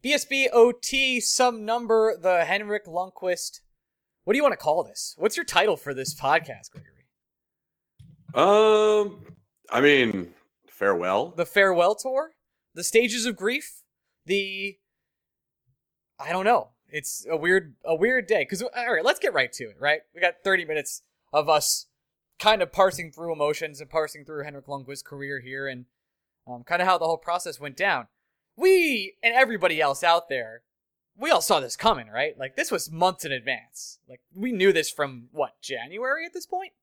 BSBOT, some number, the Henrik Lundqvist. What do you want to call this? What's your title for this podcast, Gregory? I mean, farewell. The farewell tour? The stages of grief? I don't know. It's a weird day. Because, all right, let's get right to it, right? We got 30 minutes of us kind of parsing through emotions and parsing through Henrik Lundqvist's career here and kind of how the whole process went down. We and everybody else out there, we all saw this coming, right? Like, this was months in advance. Like, we knew this from, January at this point?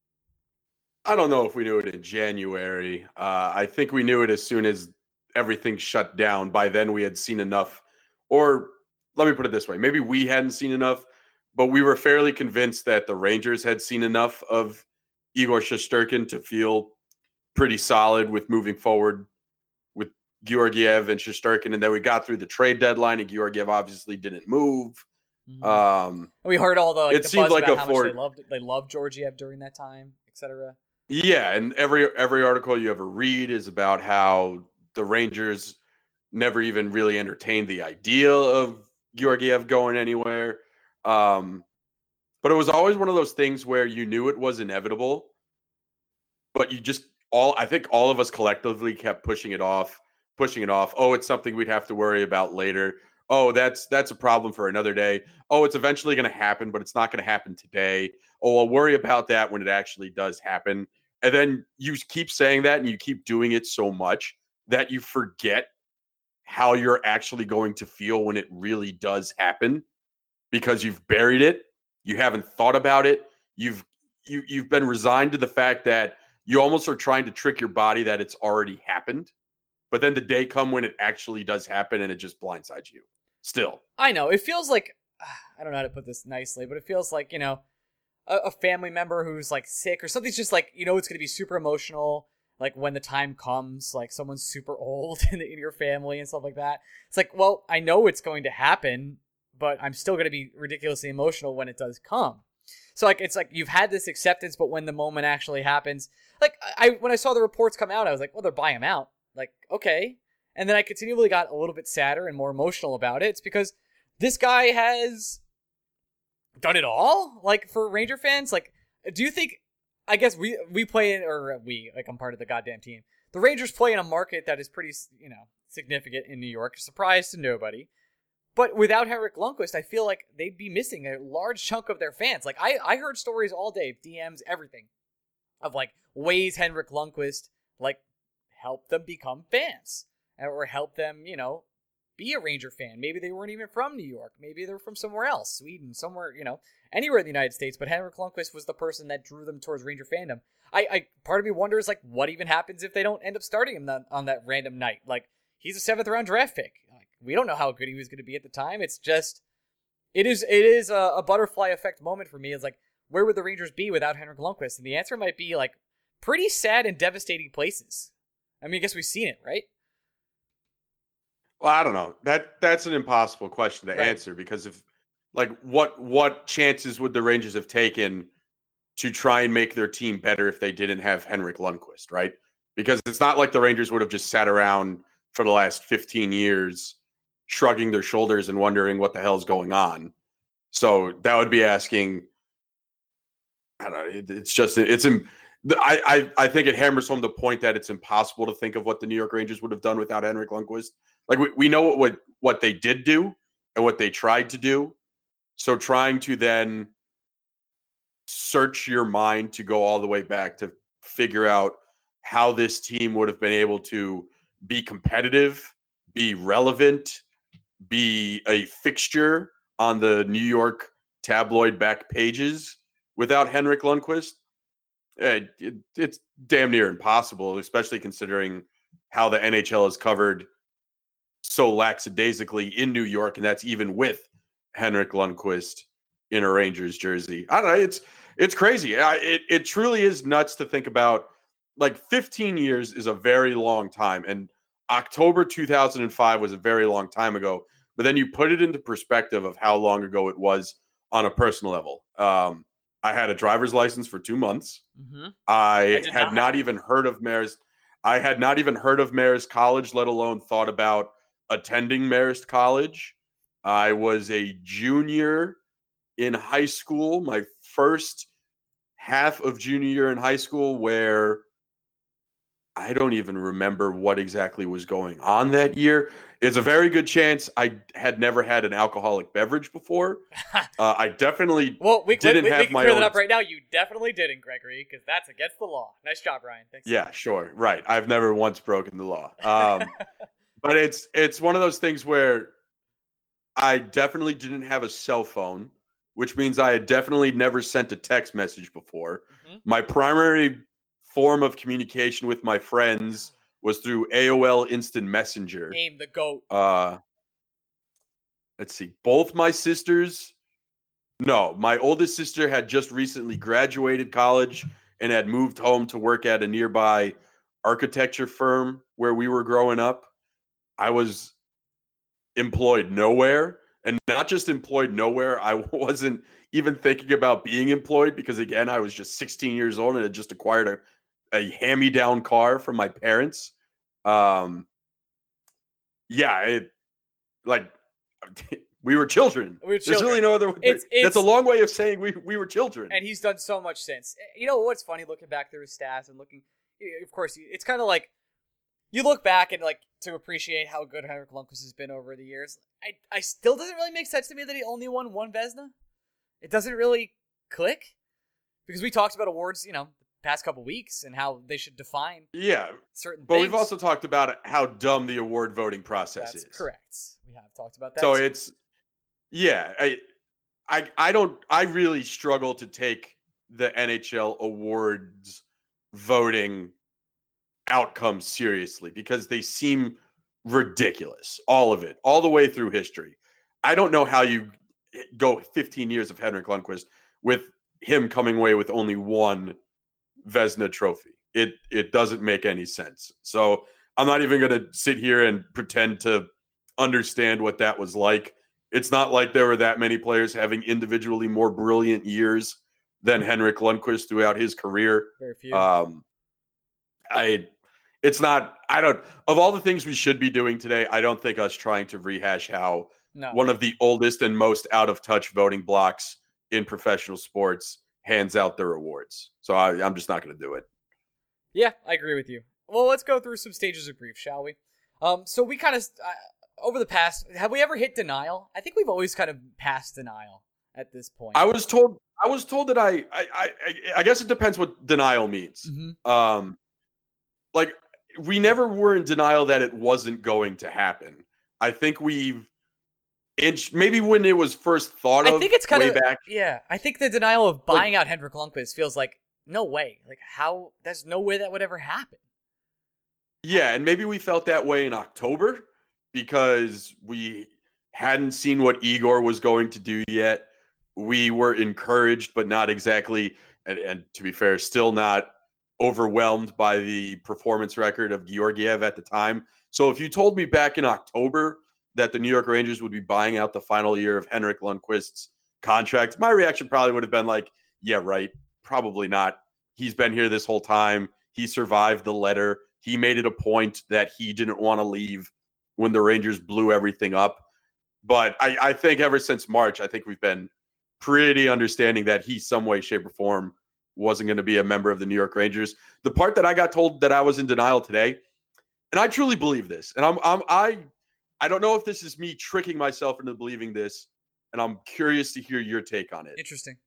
I don't know if we knew it in January. I think we knew it as soon as everything shut down. By then, we had seen enough. Or, let me put it this way. Maybe we hadn't seen enough, but we were fairly convinced that the Rangers had seen enough of Igor Shesterkin to feel pretty solid with moving forward with Georgiev and Shesterkin. And then we got through the trade deadline, and Georgiev obviously didn't move. Mm-hmm. We heard all the it the seemed buzz like about how much they loved Georgiev during that time, etc. Yeah, and every article you ever read is about how the Rangers never even really entertained the idea of Georgiev going anywhere. But it was always one of those things where you knew it was inevitable, but I think all of us collectively kept pushing it off. Oh, it's something we'd have to worry about later. Oh, that's a problem for another day. Oh, it's eventually going to happen, but it's not going to happen today. Oh, I'll worry about that when it actually does happen. And then you keep saying that and you keep doing it so much that you forget how you're actually going to feel when it really does happen because you've buried it. You haven't thought about it. You've been resigned to the fact that you almost are trying to trick your body that it's already happened. But then the day come when it actually does happen and it just blindsides you. Still. I know. It feels like, I don't know how to put this nicely, but it feels like, a family member who's like sick or something's just like, it's going to be super emotional. Like when the time comes, like someone's super old in your family and stuff like that. It's like, well, I know it's going to happen, but I'm still going to be ridiculously emotional when it does come. So like, it's like you've had this acceptance, but when the moment actually happens, like when I saw the reports come out, I was like, well, they're buying him out. Like, okay. And then I continually got a little bit sadder and more emotional about it. It's because this guy has done it all. Like for Ranger fans, like, do you think, I guess we play in, or I'm part of the goddamn team. The Rangers play in a market that is pretty, significant in New York. Surprise to nobody. But without Henrik Lundqvist, I feel like they'd be missing a large chunk of their fans. Like I heard stories all day, DMs, everything, of like ways Henrik Lundqvist like helped them become fans or help them, be a Ranger fan. Maybe they weren't even from New York. Maybe they're from somewhere else, Sweden, somewhere, anywhere in the United States. But Henrik Lundqvist was the person that drew them towards Ranger fandom. I part of me wonders like what even happens if they don't end up starting him on that random night. Like he's a 7th round draft pick. Like we don't know how good he was going to be at the time. It's just it is a butterfly effect moment for me. It's like where would the Rangers be without Henrik Lundqvist? And the answer might be like pretty sad and devastating places. I mean, I guess we've seen it, right? Well, I don't know. That's an impossible question to answer because if like what chances would the Rangers have taken to try and make their team better if they didn't have Henrik Lundqvist, right? Because it's not like the Rangers would have just sat around for the last 15 years shrugging their shoulders and wondering what the hell's going on. So that would be asking, I don't know, I think it hammers home the point that it's impossible to think of what the New York Rangers would have done without Henrik Lundqvist. Like we know what they did do and what they tried to do. So trying to then search your mind to go all the way back to figure out how this team would have been able to be competitive, be relevant, be a fixture on the New York tabloid back pages without Henrik Lundqvist. It's damn near impossible, especially considering how the NHL is covered so lackadaisically in New York, and that's even with Henrik Lundqvist in a Rangers jersey. I don't know. It's crazy. It truly is nuts to think about. Like 15 years is a very long time, and October 2005 was a very long time ago. But then you put it into perspective of how long ago it was on a personal level. I had a driver's license for 2 months. Mm-hmm. I had not even heard of Maris. I had not even heard of Maris College, let alone thought about attending Marist College. I was a junior in high school, my first half of junior year in high school, where I don't even remember what exactly was going on that year. It's a very good chance I had never had an alcoholic beverage before. I definitely we didn't can have my clear own. that up right now. You definitely didn't, Gregory, because that's against the law. Nice job, Ryan. Thanks. Yeah, sure. Right. I've never once broken the law. But it's one of those things where I definitely didn't have a cell phone, which means I had definitely never sent a text message before. Mhm. My primary form of communication with my friends was through AOL Instant Messenger. Aim the GOAT. Let's see. Both my sisters. No, my oldest sister had just recently graduated college and had moved home to work at a nearby architecture firm where we were growing up. I was employed nowhere, and not just employed nowhere. I wasn't even thinking about being employed because, again, I was just 16 years old and had just acquired a hand-me-down car from my parents. We were children. There's really no other way. That's a long way of saying we were children. And he's done so much since. You know what's funny, looking back through his stats and looking, of course, it's kind of like, you look back and like to appreciate how good Henrik Lundqvist has been over the years. I still doesn't really make sense to me that he only won one Vezina. It doesn't really click, because we talked about awards, the past couple weeks and how they should define certain things. But we've also talked about how dumb the award voting process is. That's correct. We have talked about that. So too. I really struggle to take the NHL awards voting outcome seriously because they seem ridiculous. All of it, all the way through history. I don't know how you go 15 years of Henrik Lundqvist with him coming away with only one Vezina trophy. It doesn't make any sense. So I'm not even going to sit here and pretend to understand what that was like. It's not like there were that many players having individually more brilliant years than Henrik Lundqvist throughout his career. Very few. Of all the things we should be doing today, I don't think us trying to rehash how one of the oldest and most out of touch voting blocks in professional sports hands out their awards. So I'm just not going to do it. Yeah, I agree with you. Well, let's go through some stages of grief, shall we? So we kind of, over the past, have we ever hit denial? I think we've always kind of passed denial at this point. I was told that I guess it depends what denial means. Mm-hmm. Like, we never were in denial that it wasn't going to happen. I think maybe when it was first thought of, I think it's kind of way back. Yeah, I think the denial of buying out Henrik Lundqvist feels like no way. Like, how? There's no way that would ever happen. Yeah, and maybe we felt that way in October because we hadn't seen what Igor was going to do yet. We were encouraged, but not exactly, and to be fair, still not overwhelmed by the performance record of Georgiev at the time. So if you told me back in October that the New York Rangers would be buying out the final year of Henrik Lundqvist's contract, my reaction probably would have been like, yeah, right, probably not. He's been here this whole time. He survived the letter. He made it a point that he didn't want to leave when the Rangers blew everything up. But I think ever since March, I think we've been pretty understanding that he, some way, shape, or form, wasn't going to be a member of the New York Rangers. The part that I got told that I was in denial today, and I truly believe this, and I don't know if this is me tricking myself into believing this, and I'm curious to hear your take on it. Interesting.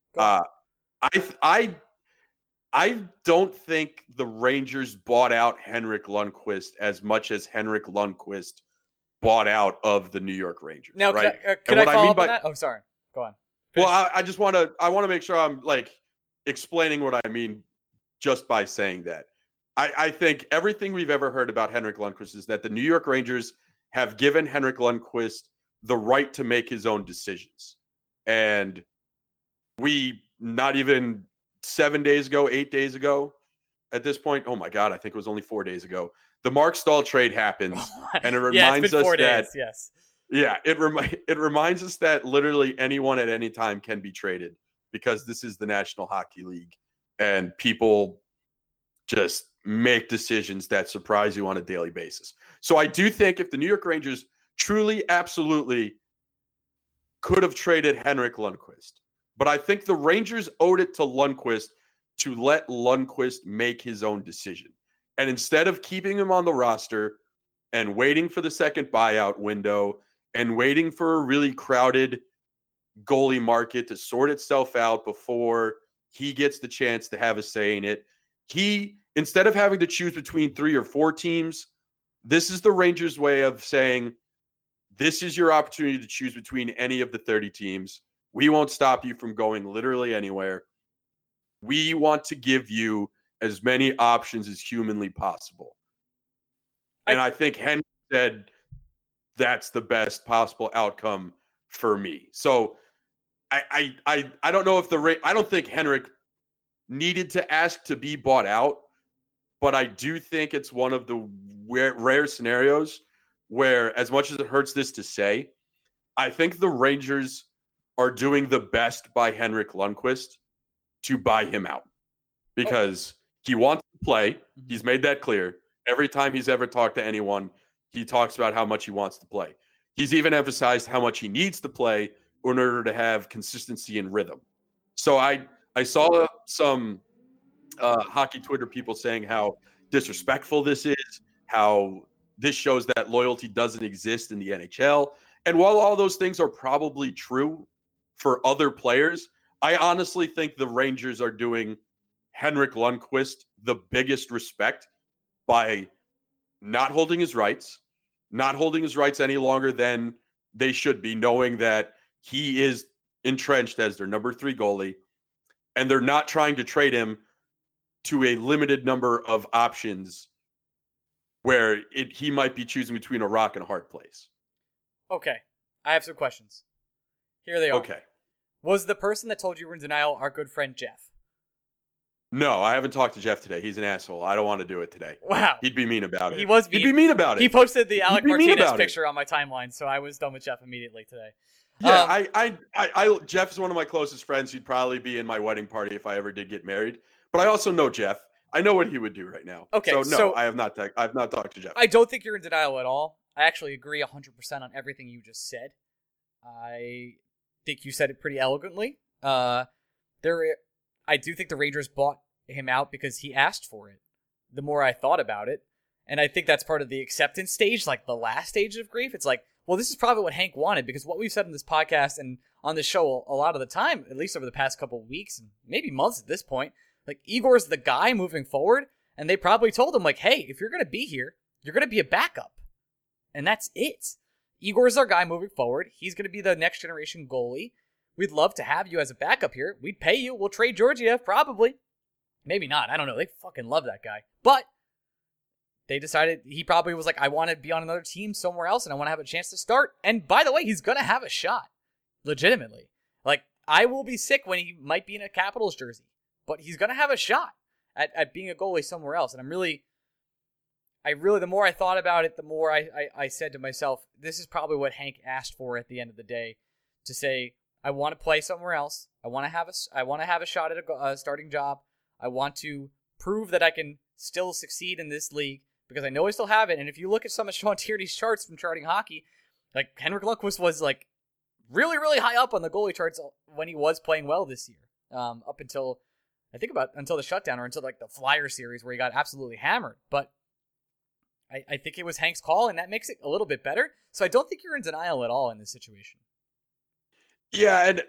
I don't think the Rangers bought out Henrik Lundqvist as much as Henrik Lundqvist bought out of the New York Rangers. Now, right? Can I follow up on that? Oh, sorry. Go on. Finish. Well, I want to make sure I'm like explaining what I mean just by saying that. I think everything we've ever heard about Henrik Lundqvist is that the New York Rangers have given Henrik Lundqvist the right to make his own decisions. And we, not even 7 days ago, 8 days ago, at this point, oh my God, I think it was only 4 days ago, the Mark Stahl trade happens, and it reminds us that, yes. Yeah, it reminds us that literally anyone at any time can be traded because this is the National Hockey League, and people just make decisions that surprise you on a daily basis. So I do think if the New York Rangers truly, absolutely could have traded Henrik Lundqvist. But I think the Rangers owed it to Lundqvist to let Lundqvist make his own decision. And instead of keeping him on the roster and waiting for the second buyout window and waiting for a really crowded goalie market to sort itself out before he gets the chance to have a say in it, he, instead of having to choose between 3 or 4 teams, this is the Rangers' way of saying, this is your opportunity to choose between any of the 30 teams. We won't stop you from going literally anywhere. We want to give you as many options as humanly possible. And I think Henry said that's the best possible outcome for me. So I don't know if I don't think Henrik needed to ask to be bought out, but I do think it's one of the rare scenarios where, as much as it hurts this to say, I think the Rangers are doing the best by Henrik Lundqvist to buy him out because he wants to play. He's made that clear. Every time he's ever talked to anyone, he talks about how much he wants to play. He's even emphasized how much he needs to play in order to have consistency and rhythm. So I saw some hockey Twitter people saying how disrespectful this is, how this shows that loyalty doesn't exist in the NHL. And while all those things are probably true for other players, I honestly think the Rangers are doing Henrik Lundqvist the biggest respect by not holding his rights any longer than they should be, knowing that he is entrenched as their number 3 goalie, and they're not trying to trade him to a limited number of options where he might be choosing between a rock and a hard place. Okay, I have some questions. Here they are. Okay. Was the person that told you you were in denial our good friend Jeff? No, I haven't talked to Jeff today. He's an asshole. I don't want to do it today. Wow. He'd be mean about it. He'd be mean about it. He posted the Alec Martinez picture on my timeline, so I was done with Jeff immediately today. Yeah, Jeff is one of my closest friends. He'd probably be in my wedding party if I ever did get married. But I also know Jeff. I know what he would do right now. Okay, so I have not talked to Jeff. I don't think you're in denial at all. I actually agree 100% on everything you just said. I think you said it pretty elegantly. I do think the Rangers bought him out because he asked for it. The more I thought about it, and I think that's part of the acceptance stage, like the last stage of grief. It's like, well, this is probably what Hank wanted, because what we've said in this podcast and on this show a lot of the time, at least over the past couple of weeks and maybe months at this point, like Igor's the guy moving forward, and they probably told him, like, hey, if you're going to be here, you're going to be a backup. And that's it. Igor's our guy moving forward. He's going to be the next generation goalie. We'd love to have you as a backup here. We'd pay you. We'll trade Georgiev, probably. Maybe not. I don't know. They fucking love that guy. But they decided he probably was like, I want to be on another team somewhere else, and I want to have a chance to start. And by the way, he's going to have a shot. Legitimately. Like, I will be sick when he might be in a Capitals jersey. But he's going to have a shot at being a goalie somewhere else. And the more I thought about it, the more I said to myself, this is probably what Hank asked for at the end of the day. To say, I want to play somewhere else. I want to have a shot at a starting job. I want to prove that I can still succeed in this league because I know I still have it. And if you look at some of Sean Tierney's charts from Charting Hockey, like Henrik Lundqvist was like really, really high up on the goalie charts when he was playing well this year. Up until the shutdown or until like the Flyer series where he got absolutely hammered. But I think it was Hank's call, and that makes it a little bit better. So I don't think you're in denial at all in this situation. Yeah, and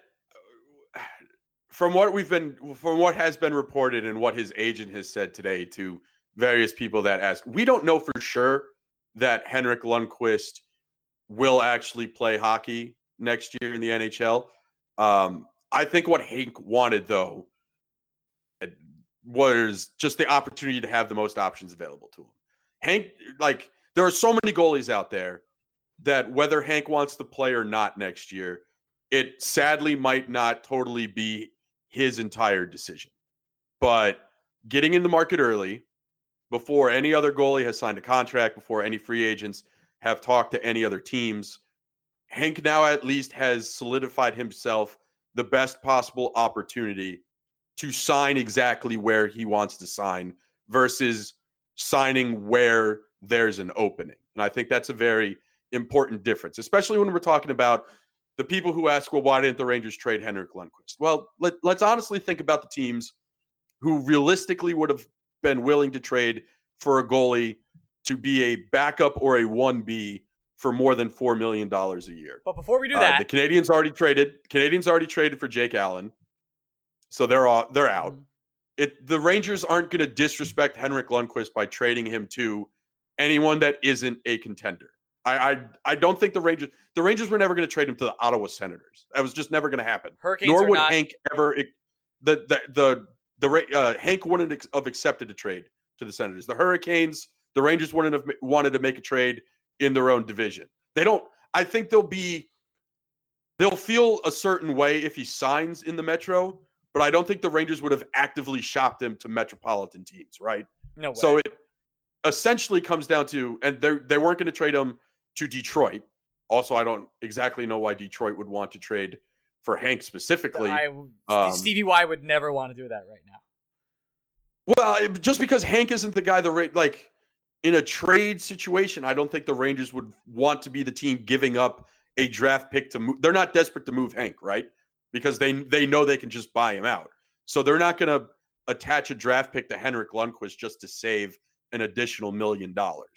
from what has been reported and what his agent has said today to various people that ask, we don't know for sure that Henrik Lundqvist will actually play hockey next year in the NHL. I think what Hank wanted, though, was just the opportunity to have the most options available to him. Hank, like, there are so many goalies out there that whether Hank wants to play or not next year, it sadly might not totally be his entire decision. But getting in the market early, before any other goalie has signed a contract, before any free agents have talked to any other teams, Hank now at least has solidified himself the best possible opportunity to sign exactly where he wants to sign versus signing where there's an opening. And I think that's a very important difference, especially when we're talking about the people who ask, well, why didn't the Rangers trade Henrik Lundqvist? Well, let's honestly think about the teams who realistically would have been willing to trade for a goalie to be a backup or a 1B for more than $4 million a year. But before we do that, the Canadians already traded for Jake Allen, so they're out. The Rangers aren't going to disrespect Henrik Lundqvist by trading him to anyone that isn't a contender. I don't think the Rangers were never going to trade him to the Ottawa Senators. That was just never going to happen. Hurricanes Nor would not... Hank ever. Hank wouldn't have accepted a trade to the Senators. The Hurricanes, the Rangers wouldn't have wanted to make a trade in their own division. They don't. I think they'll feel a certain way if he signs in the Metro, but I don't think the Rangers would have actively shopped him to metropolitan teams, right? No way. So it essentially comes down to, and they weren't going to trade him to Detroit. Also, I don't exactly know why Detroit would want to trade for Hank specifically. Stevie Y would never want to do that right now. Well, just because Hank isn't the guy in a trade situation, I don't think the Rangers would want to be the team giving up a draft pick to move. They're not desperate to move Hank, right? Because they know they can just buy him out. So they're not going to attach a draft pick to Henrik Lundqvist just to save an additional $1 million.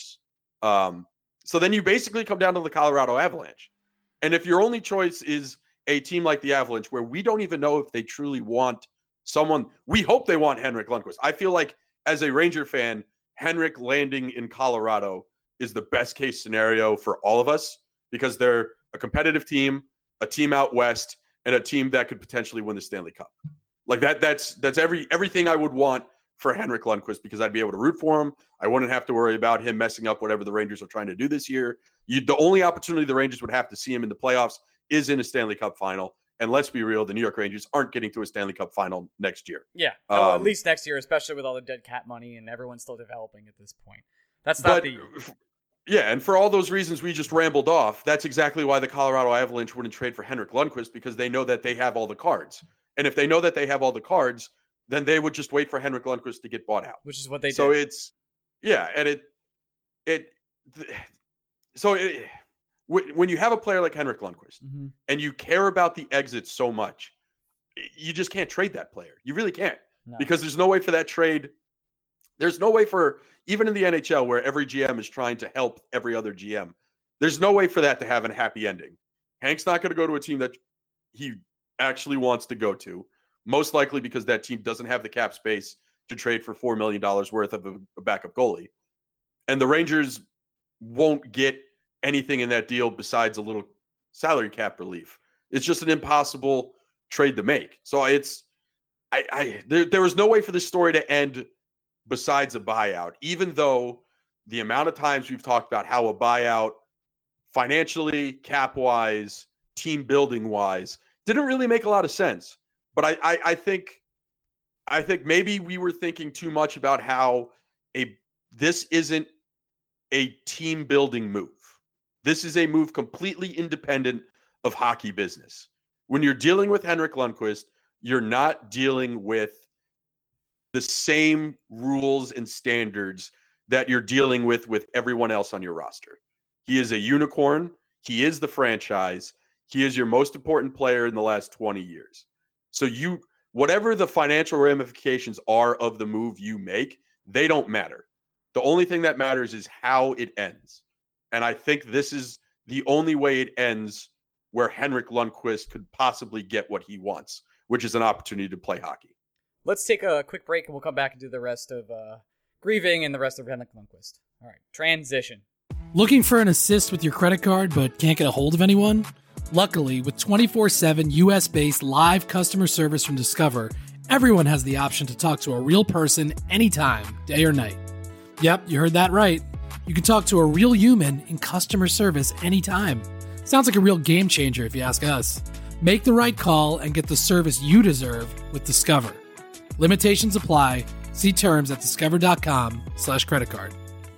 So then you basically come down to the Colorado Avalanche. And if your only choice is a team like the Avalanche, where we don't even know if they truly want someone, we hope they want Henrik Lundqvist. I feel like as a Ranger fan, Henrik landing in Colorado is the best case scenario for all of us because they're a competitive team, a team out west, and a team that could potentially win the Stanley Cup. Like that's everything I would want for Henrik Lundqvist because I'd be able to root for him. I wouldn't have to worry about him messing up whatever the Rangers are trying to do this year. The only opportunity the Rangers would have to see him in the playoffs is in a Stanley Cup final. And let's be real, the New York Rangers aren't getting to a Stanley Cup final next year. Yeah, at least next year, especially with all the dead cat money and everyone's still developing at this point. That's not Yeah, and for all those reasons we just rambled off, that's exactly why the Colorado Avalanche wouldn't trade for Henrik Lundqvist because they know that they have all the cards. And if they know that they have all the cards, then they would just wait for Henrik Lundqvist to get bought out. Which is what they did. So when you have a player like Henrik Lundqvist and you care about the exit so much, you just can't trade that player. You really can't because there's no way for that trade. There's no way for, even in the NHL where every GM is trying to help every other GM, there's no way for that to have a happy ending. Hank's not going to go to a team that he actually wants to go to, most likely because that team doesn't have the cap space to trade for $4 million worth of a backup goalie. And the Rangers won't get anything in that deal besides a little salary cap relief. It's just an impossible trade to make. So there was no way for this story to end besides a buyout, even though the amount of times we've talked about how a buyout financially, cap-wise, team building-wise, didn't really make a lot of sense. But I think maybe we were thinking too much about how this isn't a team building move. This is a move completely independent of hockey business. When you're dealing with Henrik Lundqvist, you're not dealing with the same rules and standards that you're dealing with everyone else on your roster. He is a unicorn. He is the franchise. He is your most important player in the last 20 years. So whatever the financial ramifications are of the move you make, they don't matter. The only thing that matters is how it ends. And I think this is the only way it ends where Henrik Lundqvist could possibly get what he wants, which is an opportunity to play hockey. Let's take a quick break and we'll come back and do the rest of grieving and the rest of Henrik Lundqvist. All right, transition. Looking for an assist with your credit card but can't get a hold of anyone? Luckily, with 24/7 US-based live customer service from Discover, everyone has the option to talk to a real person anytime, day or night. Yep, you heard that right. You can talk to a real human in customer service anytime. Sounds like a real game changer if you ask us. Make the right call and get the service you deserve with Discover. Limitations apply. See terms at discover.com/creditcard.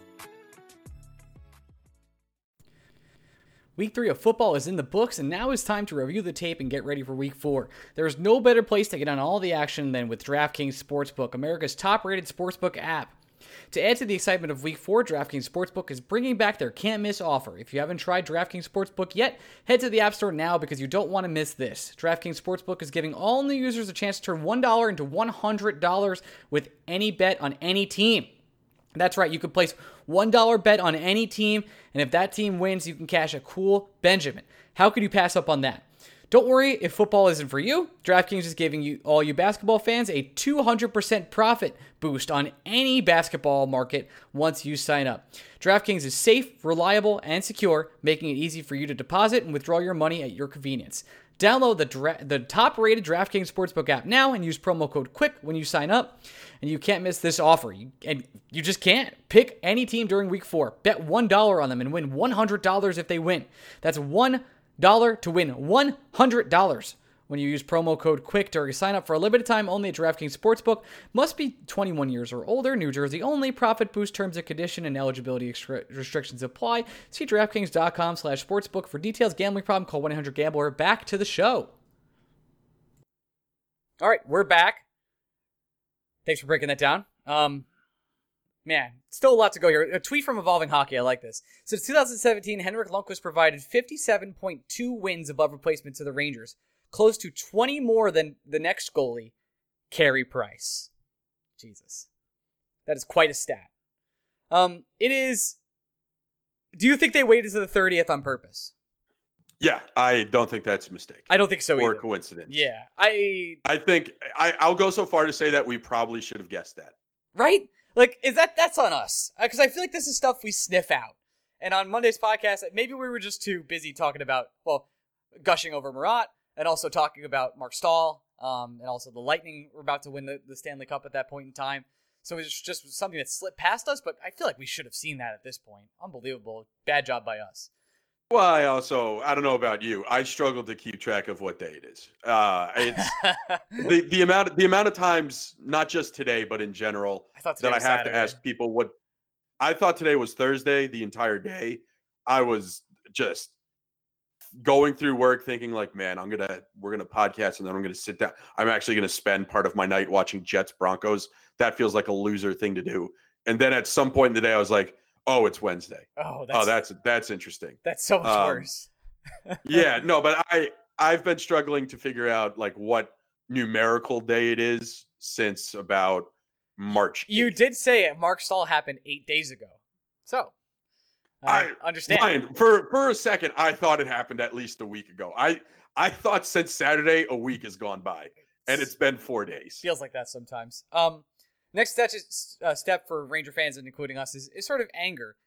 Week 3 of football is in the books, and now it's time to review the tape and get ready for Week 4. There's no better place to get on all the action than with DraftKings Sportsbook, America's top-rated sportsbook app. To add to the excitement of Week 4, DraftKings Sportsbook is bringing back their can't-miss offer. If you haven't tried DraftKings Sportsbook yet, head to the App Store now because you don't want to miss this. DraftKings Sportsbook is giving all new users a chance to turn $1 into $100 with any bet on any team. That's right, you can place $1 bet on any team, and if that team wins, you can cash a cool Benjamin. How could you pass up on that? Don't worry if football isn't for you. DraftKings is giving all you basketball fans a 200% profit boost on any basketball market once you sign up. DraftKings is safe, reliable, and secure, making it easy for you to deposit and withdraw your money at your convenience. Download the top-rated DraftKings Sportsbook app now and use promo code QUICK when you sign up. And you can't miss this offer. You just can't. Pick any team during Week 4. Bet $1 on them and win $100 if they win. That's $1 to win $100 when you use promo code QUICK during sign up for a limited time only at DraftKings Sportsbook. Must be 21 years or older. New Jersey only. Profit boost terms and condition and eligibility restrictions apply. See DraftKings.com/sportsbook for details. Gambling problem? Call 1-800-GAMBLER. Back to the show. All right, we're back. Thanks for breaking that down. Man, still a lot to go here. A tweet from Evolving Hockey. I like this. Since 2017, Henrik Lundqvist provided 57.2 wins above replacement to the Rangers, close to 20 more than the next goalie, Carey Price. Jesus. That is quite a stat. It is... Do you think they waited to the 30th on purpose? Yeah, I don't think that's a mistake. I don't think so either. Or coincidence. Yeah, I think I'll go so far to say that we probably should have guessed that. Right? Like, that's on us. Because I feel like this is stuff we sniff out. And on Monday's podcast, maybe we were just too busy talking about, gushing over Marat, and also talking about Mark Stahl, and also the Lightning were about to win the Stanley Cup at that point in time. So it was just something that slipped past us, but I feel like we should have seen that at this point. Unbelievable. Bad job by us. Well, I don't know about you. I struggle to keep track of what day it is. It's the amount of times, not just today, but in general, that I have to ask people what. I thought today was Thursday the entire day. I was just going through work thinking like, man, we're gonna podcast and then I'm gonna sit down. I'm actually gonna spend part of my night watching Jets Broncos. That feels like a loser thing to do. And then at some point in the day, I was like, oh, it's Wednesday. Oh, that's interesting. That's so much worse. Yeah, no, but I've been struggling to figure out like what numerical day it is since about March 8th. You did say it. Mark Stahl happened 8 days ago. So I understand. For a second, I thought it happened at least a week ago. I thought since Saturday a week has gone by, and it's been 4 days. Feels like that sometimes. Next step for Ranger fans, and including us, is sort of anger.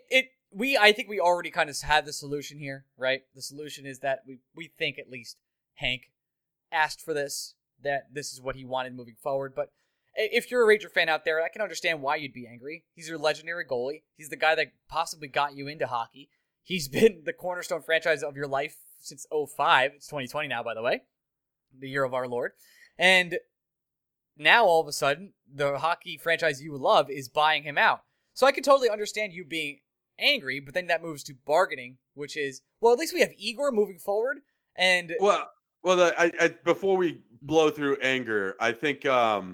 I think we already kind of have the solution here, right? The solution is that we think at least Hank asked for this, that this is what he wanted moving forward. But if you're a Ranger fan out there, I can understand why you'd be angry. He's your legendary goalie. He's the guy that possibly got you into hockey. He's been the cornerstone franchise of your life since 2005. It's 2020 now, by the way, the year of our Lord. And now, all of a sudden, the hockey franchise you love is buying him out. So I can totally understand you being angry, but then that moves to bargaining, which is, well, at least we have Igor moving forward. And before we blow through anger, I think I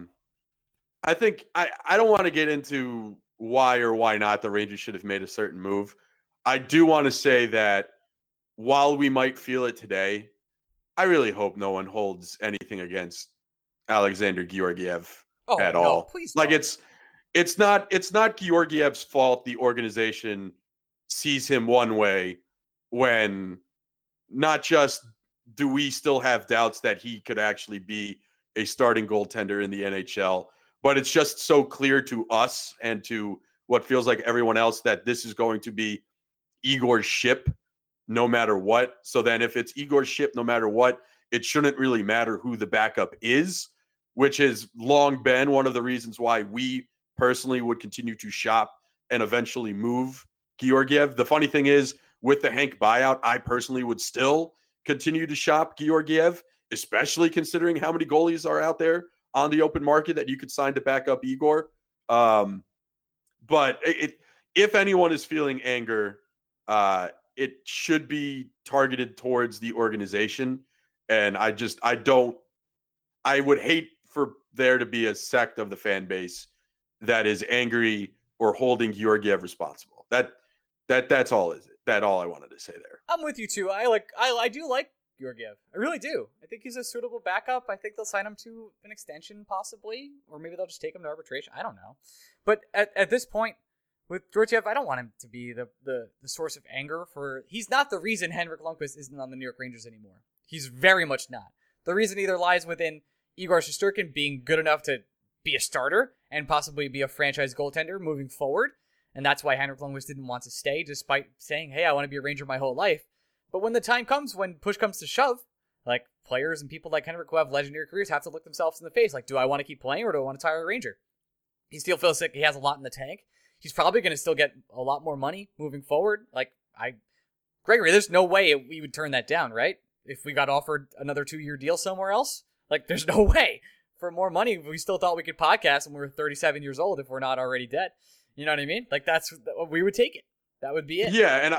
don't want to get into why or why not the Rangers should have made a certain move. I do want to say that while we might feel it today, I really hope no one holds anything against Alexander Georgiev at all. Please don't. Like it's not Georgiev's fault the organization sees him one way when not just do we still have doubts that he could actually be a starting goaltender in the NHL, but it's just so clear to us and to what feels like everyone else that this is going to be Igor's ship no matter what. So then if it's Igor's ship no matter what, it shouldn't really matter who the backup is, which has long been one of the reasons why we personally would continue to shop and eventually move Georgiev. The funny thing is, with the Hank buyout, I personally would still continue to shop Georgiev, especially considering how many goalies are out there on the open market that you could sign to back up Igor. But if anyone is feeling anger, it should be targeted towards the organization. And I would hate for there to be a sect of the fan base that is angry or holding Georgiev responsible. That's all all I wanted to say there. I'm with you too. I do like Georgiev. I really do. I think he's a suitable backup. I think they'll sign him to an extension possibly, or maybe they'll just take him to arbitration. I don't know. But at this point with Georgiev, I don't want him to be the source of anger for. He's not the reason Henrik Lundqvist isn't on the New York Rangers anymore. He's very much not. The reason either lies within Igor Shesterkin being good enough to be a starter and possibly be a franchise goaltender moving forward, and that's why Henrik Lundqvist didn't want to stay, despite saying, "Hey, I want to be a Ranger my whole life." But when the time comes, when push comes to shove, like players and people like Henrik who have legendary careers have to look themselves in the face. Like, do I want to keep playing or do I want to tire a Ranger? He still feels like he has a lot in the tank. He's probably going to still get a lot more money moving forward. Gregory, there's no way we would turn that down, right? If we got offered another 2-year deal somewhere else, there's no way. For more money, we still thought we could podcast when we were 37 years old if we're not already dead. You know what I mean? We would take it. That would be it. Yeah, and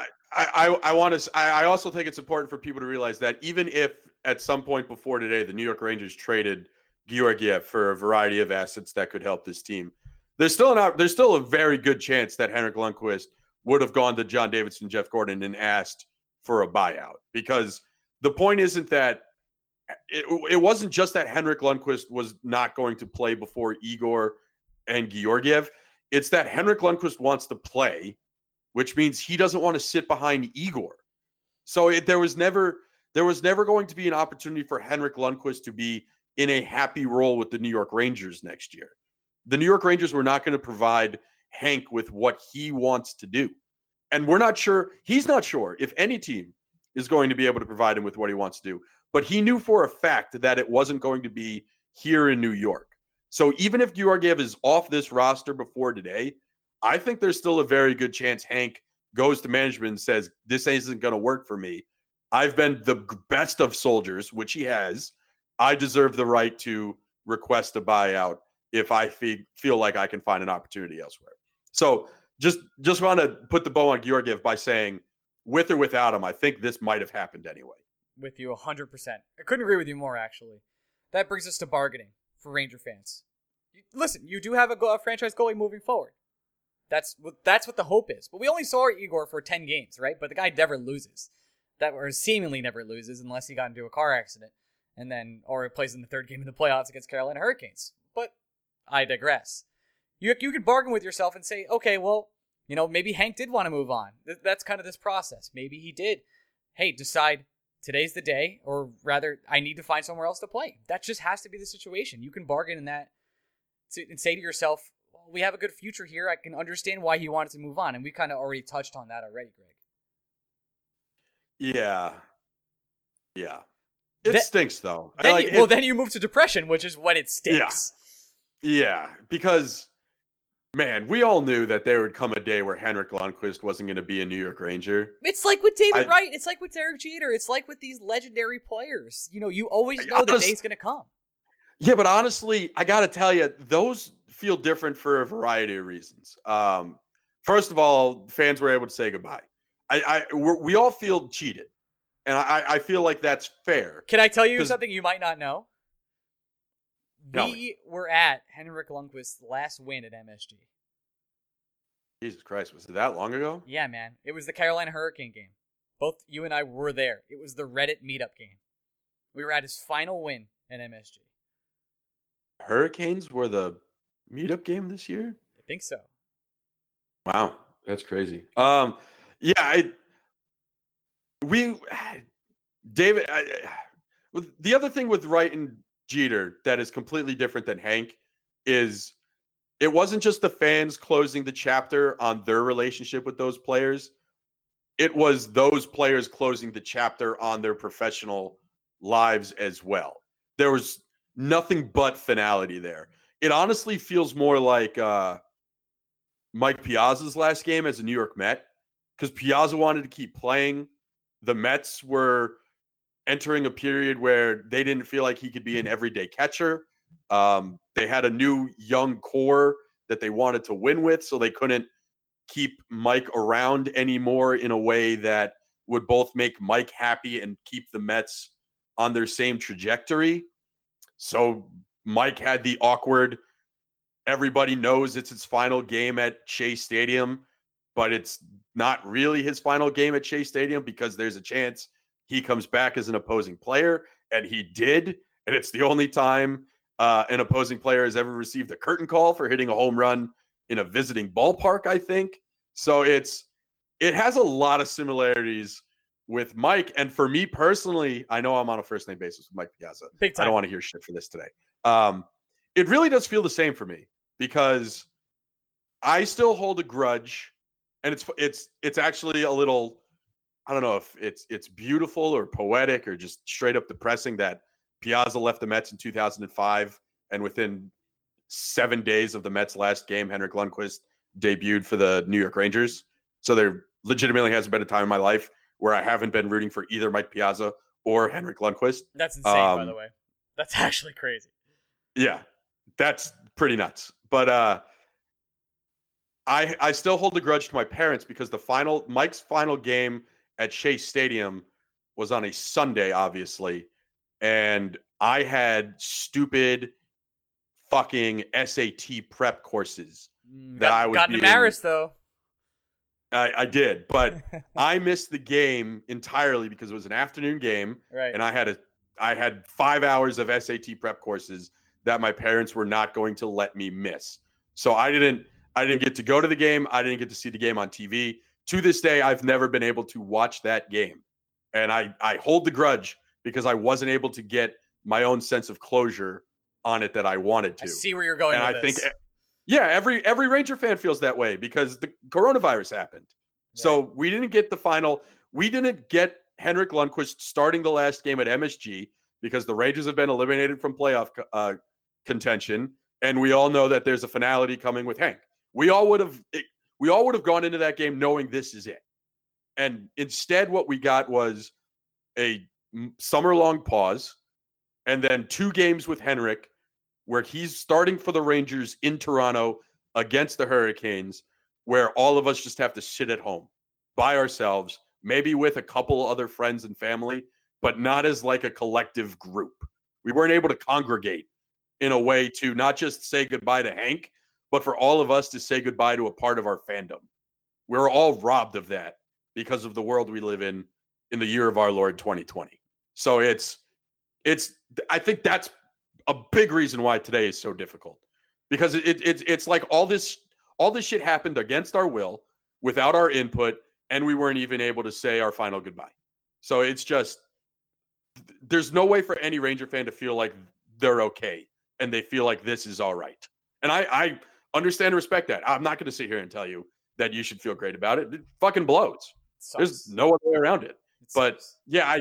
I also think it's important for people to realize that even if at some point before today the New York Rangers traded Georgiev for a variety of assets that could help this team, there's still a very good chance that Henrik Lundqvist would have gone to John Davidson, Jeff Gordon, and asked for a buyout. Because the point isn't that it wasn't just that Henrik Lundqvist was not going to play before Igor and Georgiev. It's that Henrik Lundqvist wants to play, which means he doesn't want to sit behind Igor. So there was never going to be an opportunity for Henrik Lundqvist to be in a happy role with the New York Rangers next year. The New York Rangers were not going to provide Hank with what he wants to do. And he's not sure if any team is going to be able to provide him with what he wants to do. But he knew for a fact that it wasn't going to be here in New York. So even if Georgiev is off this roster before today, I think there's still a very good chance Hank goes to management and says, this isn't going to work for me. I've been the best of soldiers, which he has. I deserve the right to request a buyout if I feel like I can find an opportunity elsewhere. So just want to put the bow on Georgiev by saying, with or without him, I think this might have happened anyway. With you 100%. I couldn't agree with you more, actually. That brings us to bargaining for Ranger fans. Listen, you do have a franchise goalie moving forward. That's what the hope is. But we only saw Igor for 10 games, right? But the guy never loses. Or seemingly never loses unless he got into a car accident. Or he plays in the third game of the playoffs against Carolina Hurricanes. But I digress. You could bargain with yourself and say, okay, well, maybe Hank did want to move on. That's kind of this process. Maybe he did. Hey, decide today's the day, or rather, I need to find somewhere else to play. That just has to be the situation. You can bargain in that and say to yourself, well, we have a good future here. I can understand why he wanted to move on. And we kind of already touched on that already, Greg. Yeah. It stinks, though. Then you move to depression, which is when it stinks. Yeah, because, man, we all knew that there would come a day where Henrik Lundqvist wasn't going to be a New York Ranger. It's like with David Wright. It's like with Derek Jeter. It's like with these legendary players. You always know the day's going to come. Yeah, but honestly, I got to tell you, those feel different for a variety of reasons. First of all, fans were able to say goodbye. We all feel cheated. And I feel like that's fair. Can I tell you something you might not know? We were at Henrik Lundqvist's last win at MSG. Jesus Christ, was it that long ago? Yeah, man. It was the Carolina Hurricane game. Both you and I were there. It was the Reddit meetup game. We were at his final win at MSG. Hurricanes were the meetup game this year? I think so. Wow, that's crazy. David, the other thing with Wright and Jeter that is completely different than Hank is it wasn't just the fans closing the chapter on their relationship with those players. It was those players closing the chapter on their professional lives as well. There was nothing but finality there. It honestly feels more like Mike Piazza's last game as a New York Met, because Piazza wanted to keep playing. The Mets were entering a period where they didn't feel like he could be an everyday catcher. They had a new young core that they wanted to win with, so they couldn't keep Mike around anymore in a way that would both make Mike happy and keep the Mets on their same trajectory. So Mike had the awkward everybody knows it's his final game at Shea Stadium, but it's not really his final game at Shea Stadium because there's a chance he comes back as an opposing player, and he did. And it's the only time an opposing player has ever received a curtain call for hitting a home run in a visiting ballpark, I think. So it has a lot of similarities with Mike. And for me personally, I know I'm on a first name basis with Mike Piazza. Big time. I don't want to hear shit for this today. It really does feel the same for me because I still hold a grudge, and it's actually a little, I don't know if it's beautiful or poetic or just straight up depressing that Piazza left the Mets in 2005, and within 7 days of the Mets' last game, Henrik Lundqvist debuted for the New York Rangers. So there legitimately hasn't been a time in my life where I haven't been rooting for either Mike Piazza or Henrik Lundqvist. That's insane, by the way. That's actually crazy. Yeah, that's pretty nuts. But I still hold a grudge to my parents because Mike's final game at Shea Stadium was on a Sunday, obviously, and I had stupid fucking SAT prep courses that I was got embarrassed though. I did, but I missed the game entirely because it was an afternoon game, right? And I had 5 hours of SAT prep courses that my parents were not going to let me miss. So I didn't get to go to the game. I didn't get to see the game on TV. To this day, I've never been able to watch that game. And I hold the grudge because I wasn't able to get my own sense of closure on it that I wanted to. I see where you're going with this. Think, yeah, every Ranger fan feels that way because the coronavirus happened. Right. So we didn't get the final. We didn't get Henrik Lundqvist starting the last game at MSG because the Rangers have been eliminated from playoff contention. And we all know that there's a finality coming with Hank. We all would have gone into that game knowing this is it. And instead, what we got was a summer-long pause and then 2 games with Henrik where he's starting for the Rangers in Toronto against the Hurricanes, where all of us just have to sit at home by ourselves, maybe with a couple other friends and family, but not as like a collective group. We weren't able to congregate in a way to not just say goodbye to Hank, but for all of us to say goodbye to a part of our fandom. We're all robbed of that because of the world we live in the year of our Lord 2020. So I think that's a big reason why today is so difficult, because it's like all this shit happened against our will, without our input, and we weren't even able to say our final goodbye. So it's just, there's no way for any Ranger fan to feel like they're okay and they feel like this is all right. And I understand and respect that. I'm not going to sit here and tell you that you should feel great about it. It fucking blows. There's no other way around it. But yeah,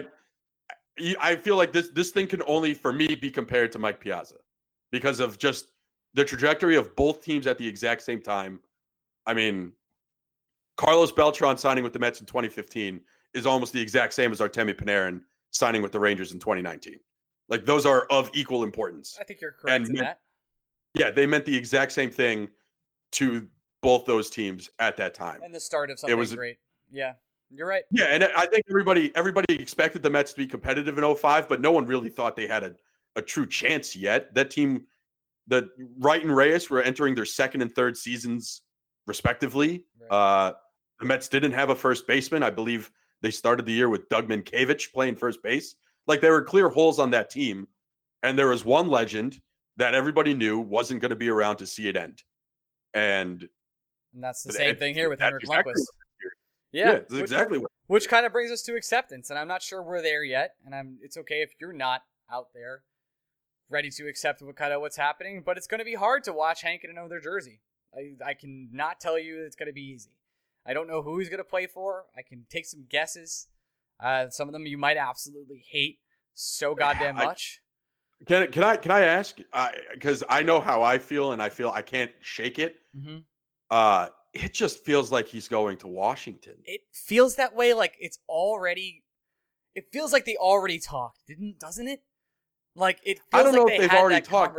I feel like this thing can only, for me, be compared to Mike Piazza because of just the trajectory of both teams at the exact same time. I mean, Carlos Beltran signing with the Mets in 2015 is almost the exact same as Artemi Panarin signing with the Rangers in 2019. Like, those are of equal importance. I think you're correct in that. Yeah, they meant the exact same thing to both those teams at that time. And the start of something great. Yeah. You're right. Yeah, and I think everybody expected the Mets to be competitive in 2005, but no one really thought they had a true chance yet. That team, Wright and Reyes were entering their second and third seasons, respectively. Right. The Mets didn't have a first baseman. I believe they started the year with Doug Minkiewicz playing first base. Like, there were clear holes on that team, and there was one legend that everybody knew wasn't going to be around to see it end. And that's the same thing here with Henrik Lundqvist. Yeah, that's exactly what. Which kind of brings us to acceptance, and I'm not sure we're there yet. And it's okay if you're not out there ready to accept what's happening, but it's going to be hard to watch Hank in another jersey. I cannot tell you it's going to be easy. I don't know who he's going to play for. I can take some guesses. Some of them you might absolutely hate so goddamn much. Can I ask? Because I know how I feel, and I feel I can't shake it. Mm-hmm. It just feels like he's going to Washington. It feels that way, like it feels like they already talked, doesn't it? Like, it feels I don't like know if they've already talked.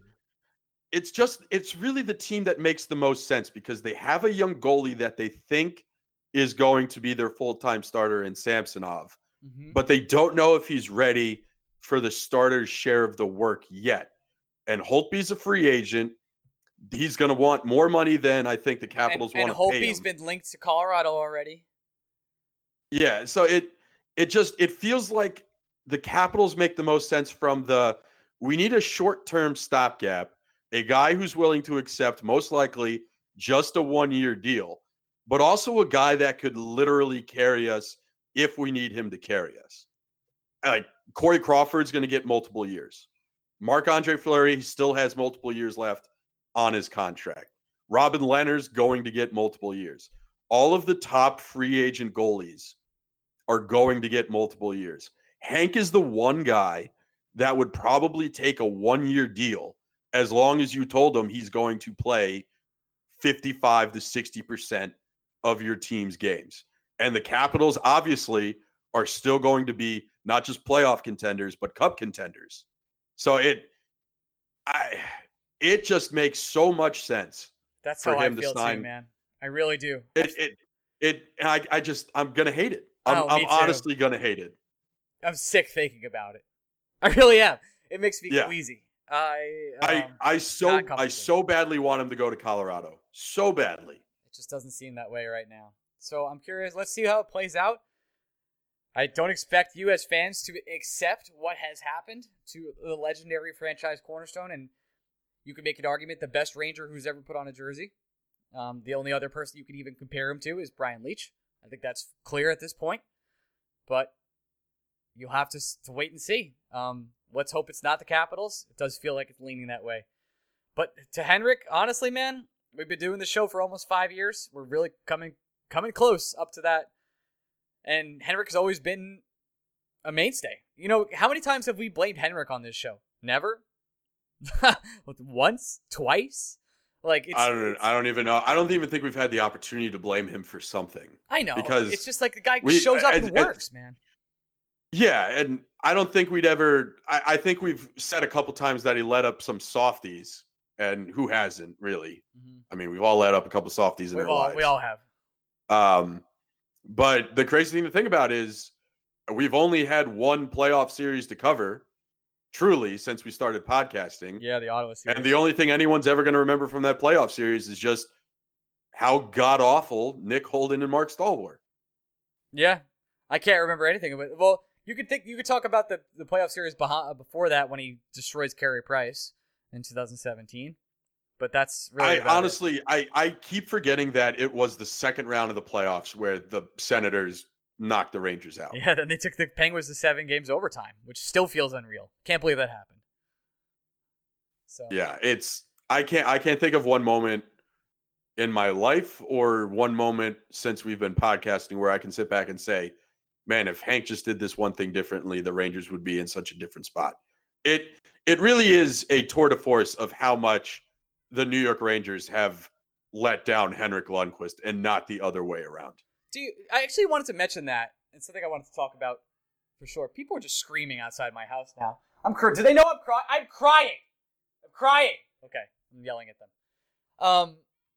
It's really the team that makes the most sense because they have a young goalie that they think is going to be their full-time starter in Samsonov, but they don't know if he's ready for the starter's share of the work yet. And Holtby's a free agent. he's going to want more money than I think the Capitals want to pay him. And Holtby's been linked to Colorado already. Yeah, so it feels like the Capitals make the most sense from we need a short-term stopgap, a guy who's willing to accept most likely just a 1-year deal, but also a guy that could literally carry us if we need him to carry us. Like Corey Crawford's going to get multiple years. Marc-Andre Fleury still has multiple years left on his contract. Robin Lehner's going to get multiple years. All of the top free agent goalies are going to get multiple years. Hank is the one guy that would probably take a 1-year deal as long as you told him he's going to play 55 to 60% of your team's games. And the Capitals obviously are still going to be not just playoff contenders, but cup contenders. So it just makes so much sense. That's for how him I feel to sign. too, man. I really do. I'm gonna hate it. I'm honestly gonna hate it. I'm sick thinking about it. I really am. It makes me queasy. I so badly want him to go to Colorado. So badly. It just doesn't seem that way right now. So I'm curious. Let's see how it plays out. I don't expect you as fans to accept what has happened to the legendary franchise cornerstone, and you could make an argument the best Ranger who's ever put on a jersey. The only other person you could even compare him to is Brian Leetch. I think that's clear at this point. But you'll have to wait and see. Let's hope it's not the Capitals. It does feel like it's leaning that way. But to Henrik, honestly, man, we've been doing the show for almost 5 years. We're really coming close up to that. And Henrik has always been a mainstay. You know, how many times have we blamed Henrik on this show? Never? Once? Twice? Like I don't even know. I don't even think we've had the opportunity to blame him for something. I know. Because it's just like the guy shows up and works, man. Yeah, and I don't think we'd ever I think we've said a couple times that he let up some softies, and who hasn't really? Mm-hmm. I mean, we've all let up a couple softies in our lives. We all have. But the crazy thing to think about is we've only had one playoff series to cover, truly, since we started podcasting. Yeah, the Ottawa series. And the only thing anyone's ever going to remember from that playoff series is just how god-awful Nick Holden and Mark Stahl were. Yeah, I can't remember anything of it. Well, you could talk about the playoff series before that when he destroys Carey Price in 2017. But that's really I keep forgetting that it was the second round of the playoffs where the Senators knocked the Rangers out. Yeah, then they took the Penguins to 7 games overtime, which still feels unreal. Can't believe that happened. So yeah, I can't think of one moment in my life or one moment since we've been podcasting where I can sit back and say, man, if Hank just did this one thing differently, the Rangers would be in such a different spot. It really is a tour de force of how much the New York Rangers have let down Henrik Lundqvist and not the other way around. I actually wanted to mention that. It's something I wanted to talk about for sure. People are just screaming outside my house now. Do they know I'm crying? I'm crying. Okay, I'm yelling at them.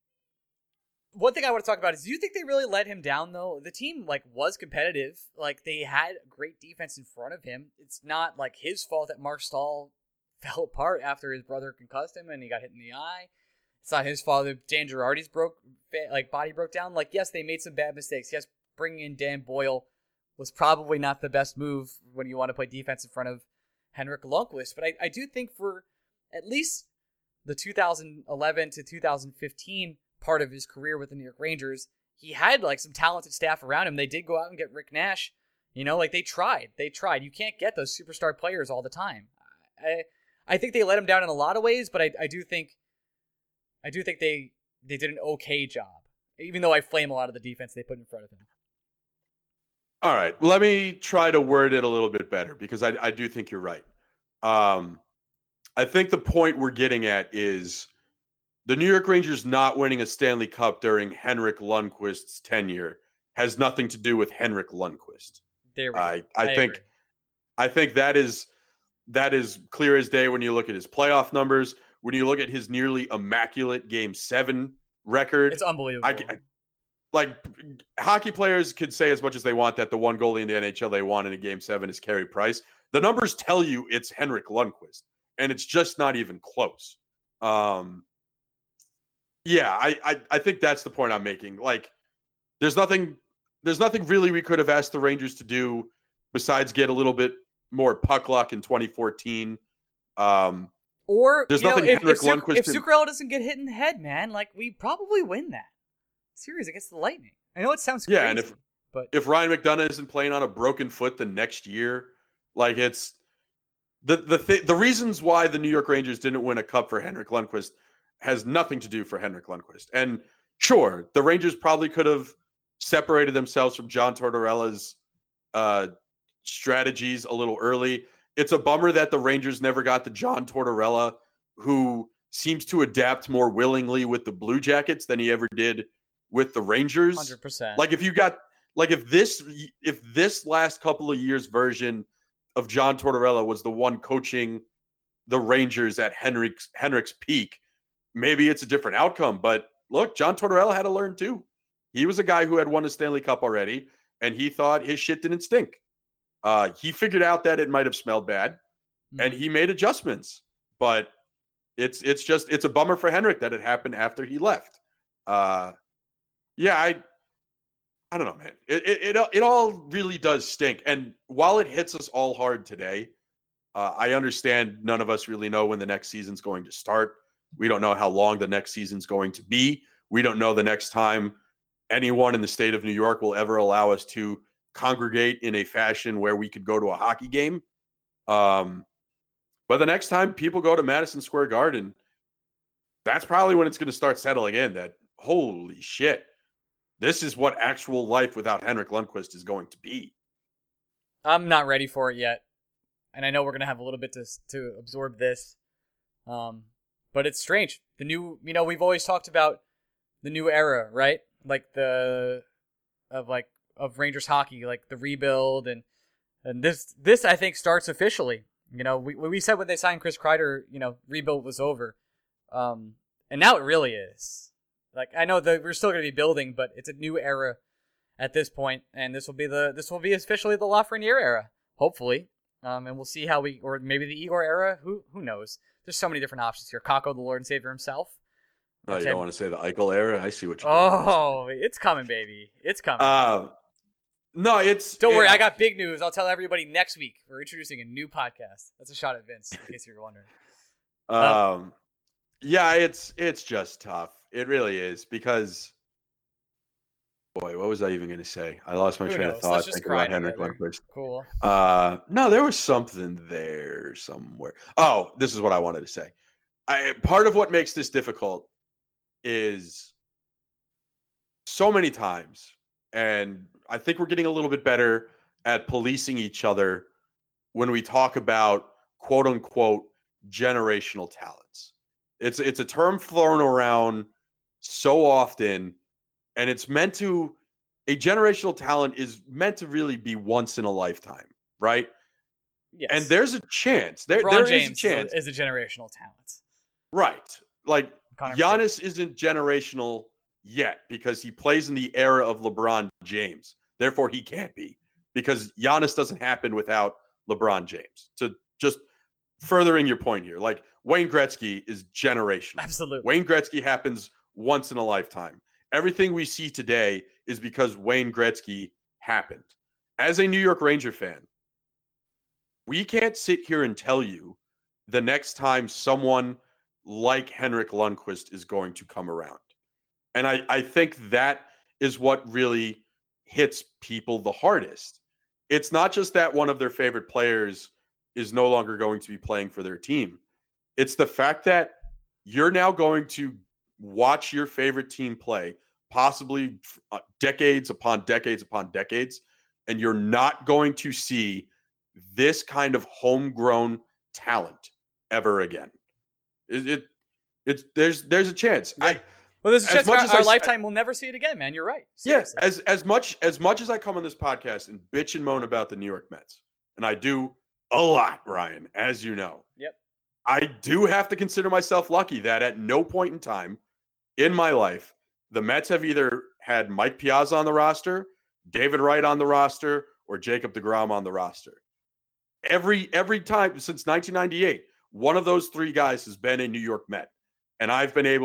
One thing I want to talk about is, do you think they really let him down, though? The team, was competitive. They had great defense in front of him. It's not, his fault that Mark Stahl fell apart after his brother concussed him and he got hit in the eye. It's not his fault that Dan Girardi's body broke down. Yes, they made some bad mistakes. Yes, bringing in Dan Boyle was probably not the best move when you want to play defense in front of Henrik Lundqvist. But I do think for at least the 2011 to 2015 part of his career with the New York Rangers, he had some talented staff around him. They did go out and get Rick Nash. They tried. You can't get those superstar players all the time. I think they let him down in a lot of ways, but I do think they did an okay job, even though I flame a lot of the defense they put in front of him. All right, let me try to word it a little bit better because I do think you're right. I think the point we're getting at is the New York Rangers not winning a Stanley Cup during Henrik Lundqvist's tenure has nothing to do with Henrik Lundqvist. There we go. I think that is clear as day when you look at his playoff numbers, when you look at his nearly immaculate Game 7 record. It's unbelievable. Hockey players could say as much as they want that the one goalie in the NHL they want in a Game 7 is Carey Price. The numbers tell you it's Henrik Lundqvist, and it's just not even close. Yeah, I think that's the point I'm making. Like, there's nothing really we could have asked the Rangers to do besides get a little bit more puck luck in 2014. Or, There's you know, nothing if Henrik Lundqvist if Zuccarello doesn't get hit in the head, man, like, we probably win that series against the Lightning. I know it sounds crazy. Yeah, and if Ryan McDonagh isn't playing on a broken foot the next year, like, it's the reasons why the New York Rangers didn't win a cup for Henrik Lundqvist has nothing to do for Henrik Lundqvist. And sure, the Rangers probably could have separated themselves from John Tortorella's strategies a little early. It's a bummer that the Rangers never got the John Tortorella, who seems to adapt more willingly with the Blue Jackets than he ever did with the Rangers. 100%. Like, if this last couple of years version of John Tortorella was the one coaching the Rangers at Henrik's peak, maybe it's a different outcome. But look, John Tortorella had to learn too. He was a guy who had won a Stanley Cup already, and he thought his shit didn't stink. He figured out that it might have smelled bad, and he made adjustments. But it's a bummer for Henrik that it happened after he left. Yeah, I don't know, man. It all really does stink. And while it hits us all hard today, I understand none of us really know when the next season's going to start. We don't know how long the next season's going to be. We don't know the next time anyone in the state of New York will ever allow us to congregate in a fashion where we could go to a hockey game. But the next time people go to Madison Square Garden, that's probably when it's going to start settling in that, holy shit, this is what actual life without Henrik Lundqvist is going to be. I'm not ready for it yet. And I know we're going to have a little bit to absorb this. But it's strange. The new, we've always talked about the new era, right? Like of Rangers hockey, like the rebuild, and this I think starts officially. We said when they signed Chris Kreider, rebuild was over, and now it really is. Like, I know that we're still going to be building, but it's a new era at this point, and this will be officially the Lafreniere era, hopefully, and we'll see or maybe the Igor era. Who knows? There's so many different options here. Kakko, the Lord and Savior himself. Oh, you don't want to say the Eichel era? I see what you're doing. Oh, it's coming, baby. It's coming. No, Don't worry, I got big news. I'll tell everybody next week. We're introducing a new podcast. That's a shot at Vince, in case you're wondering. Yeah, it's just tough. It really is, because, boy, what was I even going to say? I lost my train of thought thinking about Henrik Lundqvist. Cool. No, there was something there somewhere. Oh, this is what I wanted to say. Part of what makes this difficult is so many times, and I think we're getting a little bit better at policing each other when we talk about quote unquote generational talents. It's a term thrown around so often, and a generational talent is meant to really be once in a lifetime, right? Yes. And there's a chance. There is a chance. Is a generational talent. Right. Like, Connor Giannis isn't generational yet because he plays in the era of LeBron James. Therefore, he can't be, because Giannis doesn't happen without LeBron James. To just furthering your point here, like, Wayne Gretzky is generational. Absolutely. Wayne Gretzky happens once in a lifetime. Everything we see today is because Wayne Gretzky happened. As a New York Ranger fan, we can't sit here and tell you the next time someone like Henrik Lundqvist is going to come around. And I think that is what really hits people the hardest. It's not just that one of their favorite players is no longer going to be playing for their team. It's the fact that you're now going to watch your favorite team play, possibly decades upon decades upon decades, and you're not going to see this kind of homegrown talent ever again. There's a chance. There's a chance our lifetime will never see it again, man. You're right. Seriously. Yes, as much as I come on this podcast and bitch and moan about the New York Mets, and I do a lot, Ryan, as you know. Yep. I do have to consider myself lucky that at no point in time in my life, the Mets have either had Mike Piazza on the roster, David Wright on the roster, or Jacob deGrom on the roster. Every time since 1998, one of those three guys has been a New York Met, and I've been able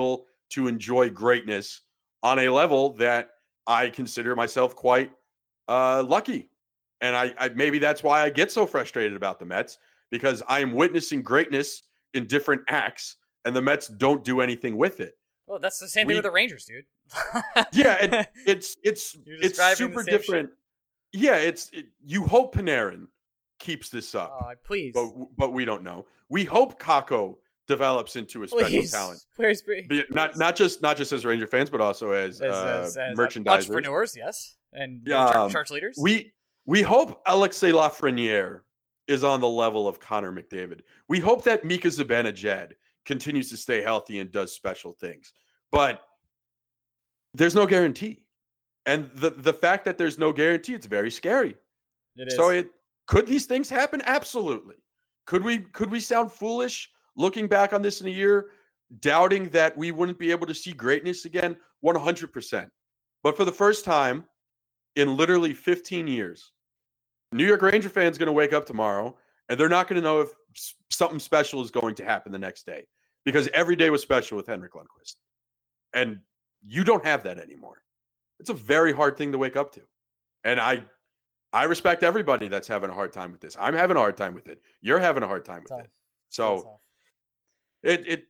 to enjoy greatness on a level that I consider myself quite lucky. And I maybe that's why I get so frustrated about the Mets, because I am witnessing greatness in different acts, and the Mets don't do anything with it. Well, that's the same thing with the Rangers, dude. Yeah, it's super the same different. Shit. Yeah, you hope Panarin keeps this up. Oh, please. But we don't know. We hope Kakko develops into a special talent. Please, not just as Ranger fans, but also as merchandisers, entrepreneurs, yes, and charge leaders. We hope Alexei Lafreniere is on the level of Connor McDavid. We hope that Mika Zibanejad continues to stay healthy and does special things. But there's no guarantee. And the fact that there's no guarantee, it's very scary. It is. So could these things happen? Absolutely. Could we sound foolish looking back on this in a year, doubting that we wouldn't be able to see greatness again? 100%. But for the first time in literally 15 years, New York Ranger fans going to wake up tomorrow and they're not going to know if something special is going to happen the next day, because every day was special with Henrik Lundqvist. And you don't have that anymore. It's a very hard thing to wake up to. And I respect everybody that's having a hard time with this. I'm having a hard time with it. You're having a hard time with it. So it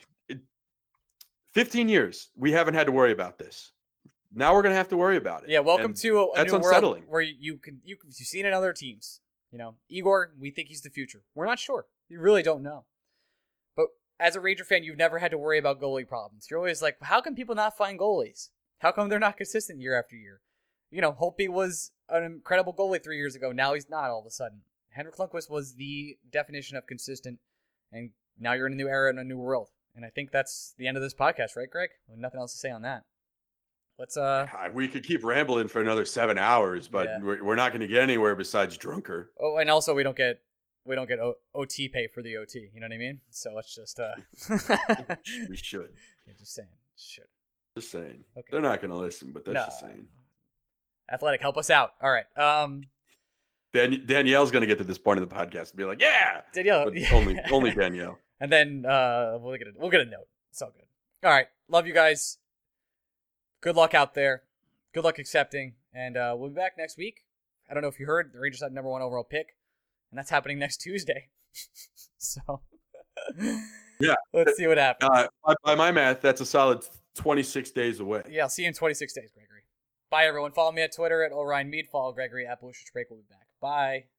15 years, we haven't had to worry about this. Now we're going to have to worry about it. Yeah, welcome to a new unsettling. World where you've seen it in other teams. You know, Igor, we think he's the future. We're not sure. You really don't know. But as a Ranger fan, you've never had to worry about goalie problems. You're always like, how can people not find goalies? How come they're not consistent year after year? You know, Holtby was an incredible goalie 3 years ago. Now he's not all of a sudden. Henrik Lundqvist was the definition of consistent. And now you're in a new era and a new world. And I think that's the end of this podcast, right, Greg? Nothing else to say on that. Let's we could keep rambling for another 7 hours, but we're not going to get anywhere besides drunker. Oh, and also we don't get OT pay for the OT. You know what I mean? So let's just we should. Yeah, just saying. Should. Just saying. Okay. They're not going to listen, but that's just saying. Athletic, help us out. All right. Danielle's going to get to this point of the podcast and be like, "Yeah, Danielle, but only Danielle." And then we'll get a note. It's all good. All right, love you guys. Good luck out there. Good luck accepting. And we'll be back next week. I don't know if you heard, the Rangers have number 1 overall pick, and that's happening next Tuesday. So, yeah, let's see what happens. By my math, that's a solid 26 days away. Yeah, I'll see you in 26 days, Gregory. Bye, everyone. Follow me at Twitter at OrionMead. Follow Gregory at Blue Shirts Break. We'll be back. Bye.